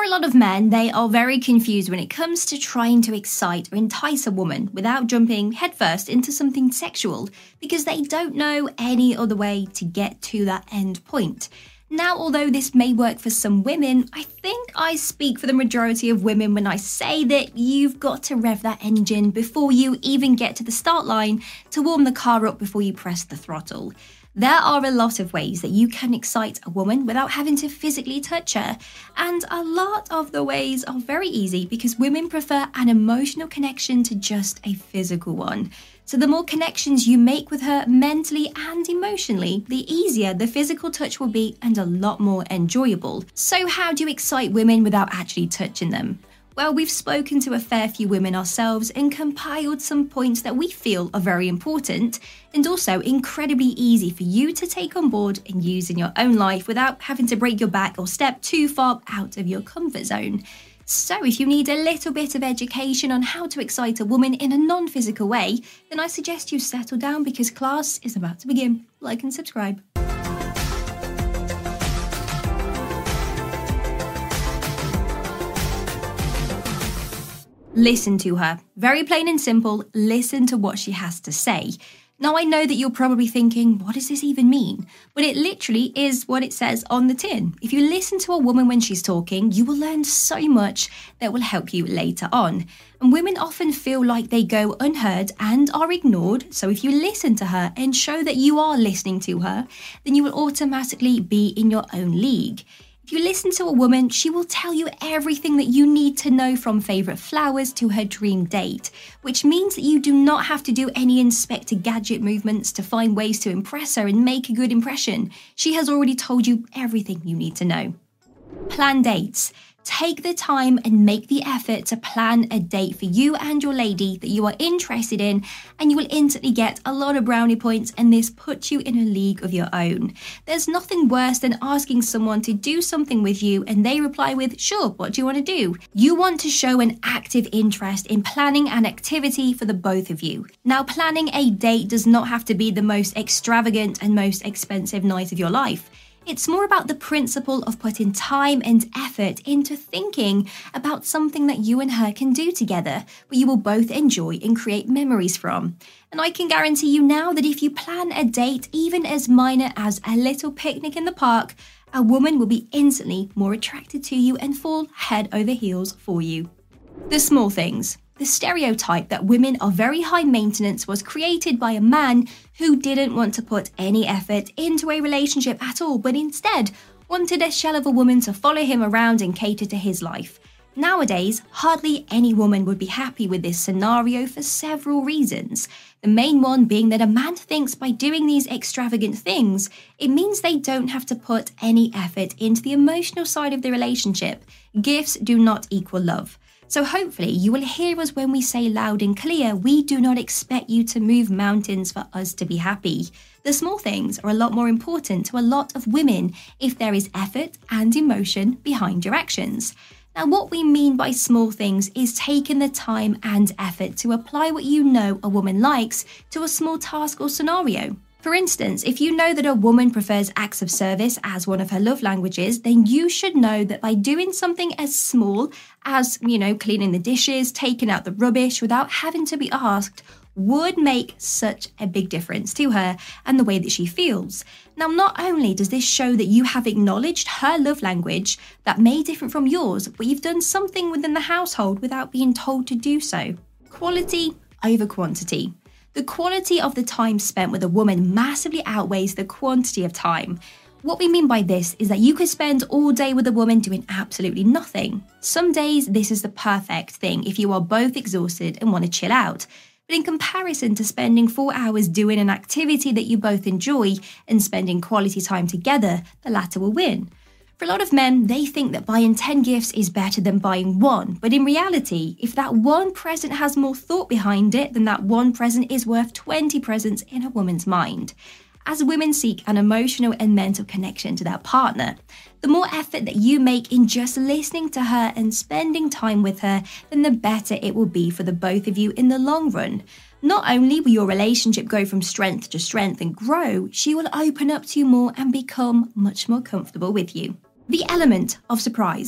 For a lot of men, they are very confused when it comes to trying to excite or entice a woman without jumping headfirst into something sexual because they don't know any other way to get to that end point. Now, although this may work for some women, I think I speak for the majority of women when I say that you've got to rev that engine before you even get to the start line to warm the car up before you press the throttle. There are a lot of ways that you can excite a woman without having to physically touch her, and a lot of the ways are very easy because women prefer an emotional connection to just a physical one. So the more connections you make with her mentally and emotionally, the easier the physical touch will be and a lot more enjoyable. So how do you excite women without actually touching them? Well, we've spoken to a fair few women ourselves and compiled some points that we feel are very important and also incredibly easy for you to take on board and use in your own life without having to break your back or step too far out of your comfort zone. So if you need a little bit of education on how to excite a woman in a non-physical way, then I suggest you settle down because class is about to begin. Like and subscribe. Listen to her. Very plain and simple, listen to what she has to say. Now, I know that you're probably thinking, what does this even mean? But it literally is what it says on the tin. If you listen to a woman when she's talking, you will learn so much that will help you later on. And women often feel like they go unheard and are ignored. So if you listen to her and show that you are listening to her, then you will automatically be in your own league. If you listen to a woman, she will tell you everything that you need to know from favourite flowers to her dream date, which means that you do not have to do any Inspector Gadget movements to find ways to impress her and make a good impression. She has already told you everything you need to know. Plan dates. Take the time and make the effort to plan a date for you and your lady that you are interested in, and you will instantly get a lot of brownie points, and this puts you in a league of your own. There's nothing worse than asking someone to do something with you and they reply with, "Sure, what do you want to do?" You want to show an active interest in planning an activity for the both of you. Now, planning a date does not have to be the most extravagant and most expensive night of your life. It's more about the principle of putting time and effort into thinking about something that you and her can do together, where you will both enjoy and create memories from. And I can guarantee you now that if you plan a date, even as minor as a little picnic in the park, a woman will be instantly more attracted to you and fall head over heels for you. The small things. The stereotype that women are very high maintenance was created by a man who didn't want to put any effort into a relationship at all, but instead wanted a shell of a woman to follow him around and cater to his life. Nowadays, hardly any woman would be happy with this scenario for several reasons. The main one being that a man thinks by doing these extravagant things, it means they don't have to put any effort into the emotional side of the relationship. Gifts do not equal love. So hopefully you will hear us when we say loud and clear, we do not expect you to move mountains for us to be happy. The small things are a lot more important to a lot of women if there is effort and emotion behind your actions. Now, what we mean by small things is taking the time and effort to apply what you know a woman likes to a small task or scenario. For instance, if you know that a woman prefers acts of service as one of her love languages, then you should know that by doing something as small as, cleaning the dishes, taking out the rubbish without having to be asked would make such a big difference to her and the way that she feels. Now, not only does this show that you have acknowledged her love language that may differ from yours, but you've done something within the household without being told to do so. Quality over quantity. The quality of the time spent with a woman massively outweighs the quantity of time. What we mean by this is that you could spend all day with a woman doing absolutely nothing. Some days this is the perfect thing if you are both exhausted and want to chill out. But in comparison to spending 4 hours doing an activity that you both enjoy and spending quality time together, the latter will win. For a lot of men, they think that buying 10 gifts is better than buying one. But in reality, if that one present has more thought behind it, then that one present is worth 20 presents in a woman's mind. As women seek an emotional and mental connection to their partner, the more effort that you make in just listening to her and spending time with her, then the better it will be for the both of you in the long run. Not only will your relationship go from strength to strength and grow, she will open up to you more and become much more comfortable with you. The element of surprise.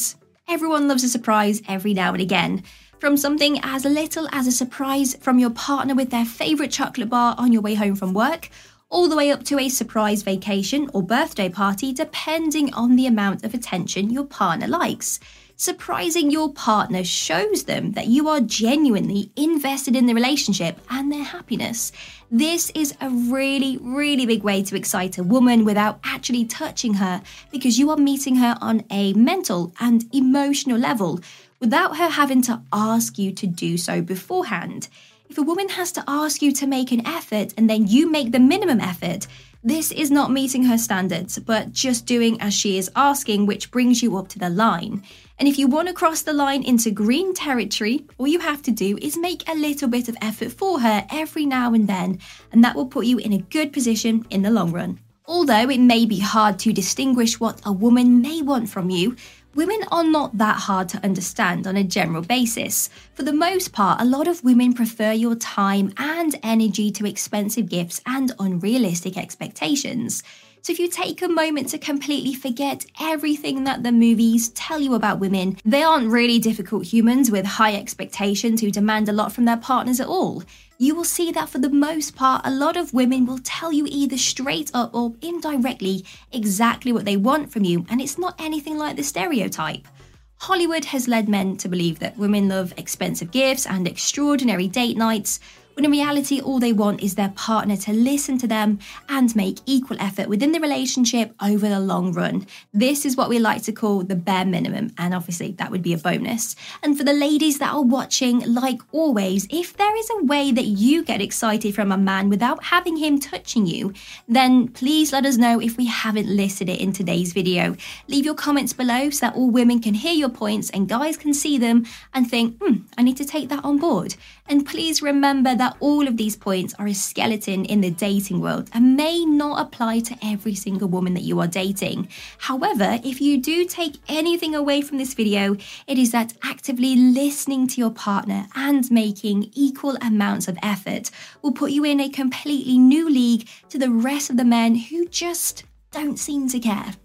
Everyone loves a surprise every now and again. From something as little as a surprise from your partner with their favourite chocolate bar on your way home from work, all the way up to a surprise vacation or birthday party, depending on the amount of attention your partner likes. Surprising your partner shows them that you are genuinely invested in the relationship and their happiness. This is a really, really big way to excite a woman without actually touching her, because you are meeting her on a mental and emotional level without her having to ask you to do so beforehand. If a woman has to ask you to make an effort and then you make the minimum effort, this is not meeting her standards, but just doing as she is asking, which brings you up to the line. And if you want to cross the line into green territory, all you have to do is make a little bit of effort for her every now and then, and that will put you in a good position in the long run. Although it may be hard to distinguish what a woman may want from you, women are not that hard to understand on a general basis. For the most part, a lot of women prefer your time and energy to expensive gifts and unrealistic expectations. So if you take a moment to completely forget everything that the movies tell you about women, they aren't really difficult humans with high expectations who demand a lot from their partners at all. You will see that for the most part, a lot of women will tell you either straight up or indirectly exactly what they want from you, and it's not anything like the stereotype. Hollywood has led men to believe that women love expensive gifts and extraordinary date nights, when in reality all they want is their partner to listen to them and make equal effort within the relationship over the long run. This is what we like to call the bare minimum, and obviously that would be a bonus. And for the ladies that are watching, like always, if there is a way that you get excited from a man without having him touching you, then please let us know if we haven't listed it in today's video. Leave your comments below so that all women can hear your points and guys can see them and think, I need to take that on board. And please remember that all of these points are a skeleton in the dating world and may not apply to every single woman that you are dating. However, if you do take anything away from this video, it is that actively listening to your partner and making equal amounts of effort will put you in a completely new league to the rest of the men who just don't seem to care.